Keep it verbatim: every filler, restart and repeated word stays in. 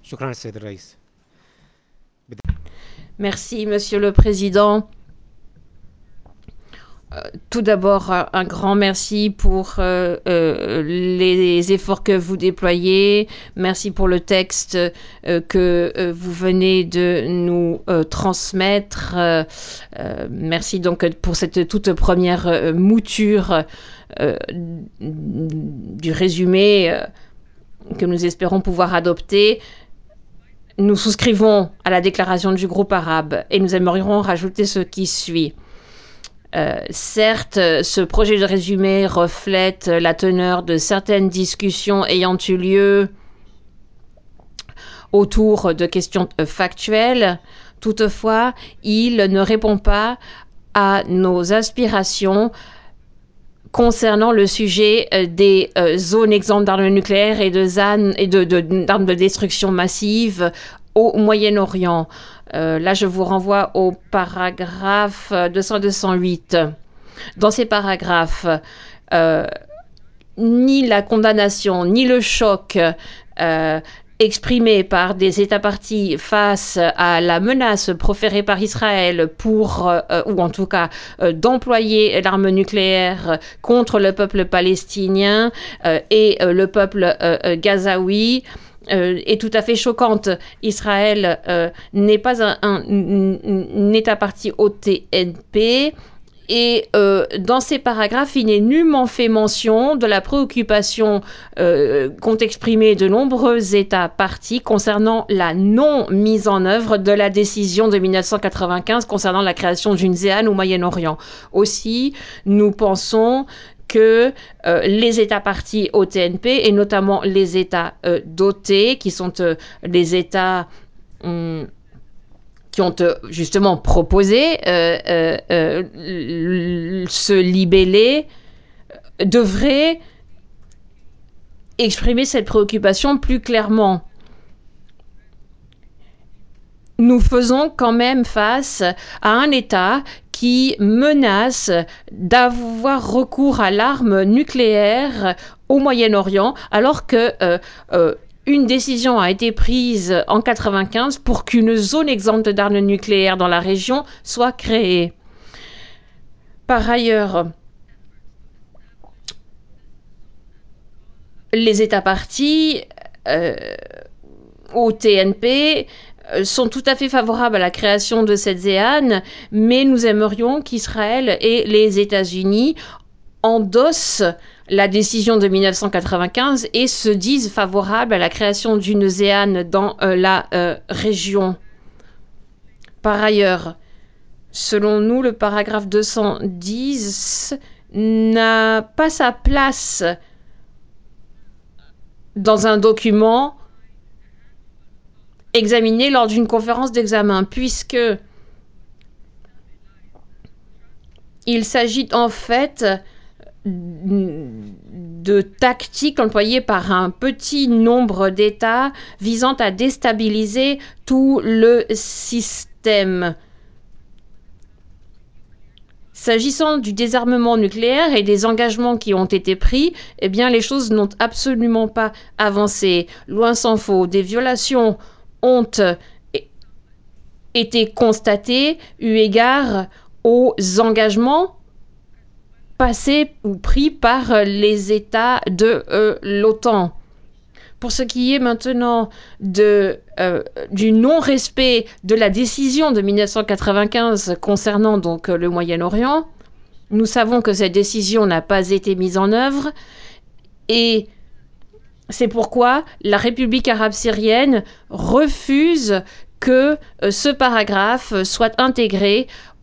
شكرا السيد الرئيس. Merci, Monsieur le Président. Tout d'abord, un grand merci pour euh, euh, les efforts que vous déployez. Merci pour le texte euh, que euh, vous venez de nous euh, transmettre. Euh, euh, merci donc pour cette toute première euh, mouture euh, du résumé euh, que nous espérons pouvoir adopter. Nous souscrivons à la déclaration du groupe arabe et nous aimerions rajouter ce qui suit. Euh, certes, ce projet de résumé reflète la teneur de certaines discussions ayant eu lieu autour de questions factuelles. Toutefois, il ne répond pas à nos aspirations concernant le sujet des euh, zones exemptes d'armes nucléaires et de ZAN et de, de, d'armes de destruction massive au Moyen-Orient. Euh, là, je vous renvoie au paragraphe deux cents deux cent huit. Dans ces paragraphes, euh, ni la condamnation, ni le choc euh, exprimé par des États partis face à la menace proférée par Israël pour, euh, ou en tout cas, euh, d'employer l'arme nucléaire contre le peuple palestinien euh, et euh, le peuple euh, gazaoui euh, est tout à fait choquante. Israël euh, n'est pas un, un, un État parti au T N P. Et euh, dans ces paragraphes, il n'est nullement fait mention de la préoccupation euh, qu'ont exprimé de nombreux États partis concernant la non-mise en œuvre de la décision de mille neuf cent quatre-vingt-quinze concernant la création d'une ZEAN au Moyen-Orient. Aussi, nous pensons que euh, les États partis au T N P, et notamment les États euh, dotés, qui sont euh, les États... Hum, qui ont justement proposé euh, euh, euh, ce libellé, devraient exprimer cette préoccupation plus clairement. Nous faisons quand même face à un État qui menace d'avoir recours à l'arme nucléaire au Moyen-Orient, alors que euh, euh, une décision a été prise en quatre-vingt-quinze pour qu'une zone exempte d'armes nucléaires dans la région soit créée. Par ailleurs, les États partis euh, au T N P sont tout à fait favorables à la création de cette ZEAN, mais nous aimerions qu'Israël et les États-Unis endossent la décision de mille neuf cent quatre-vingt-quinze et se disent favorables à la création d'une ZEAN dans euh, la euh, région. Par ailleurs, selon nous, le paragraphe deux cent dix n'a pas sa place dans un document examiné lors d'une conférence d'examen, puisque il s'agit en fait de tactiques employées par un petit nombre d'États visant à déstabiliser tout le système. S'agissant du désarmement nucléaire et des engagements qui ont été pris, eh bien, les choses n'ont absolument pas avancé. Loin s'en faut, des violations ont été constatées eu égard aux engagements passés ou pris par les États de euh, l'OTAN. Pour ce qui est maintenant de, euh, du non-respect de la décision de mille neuf cent quatre-vingt-quinze concernant donc le Moyen-Orient, nous savons que cette décision n'a pas été mise en œuvre et c'est pourquoi la République arabe syrienne refuse que euh, ce paragraphe soit intégré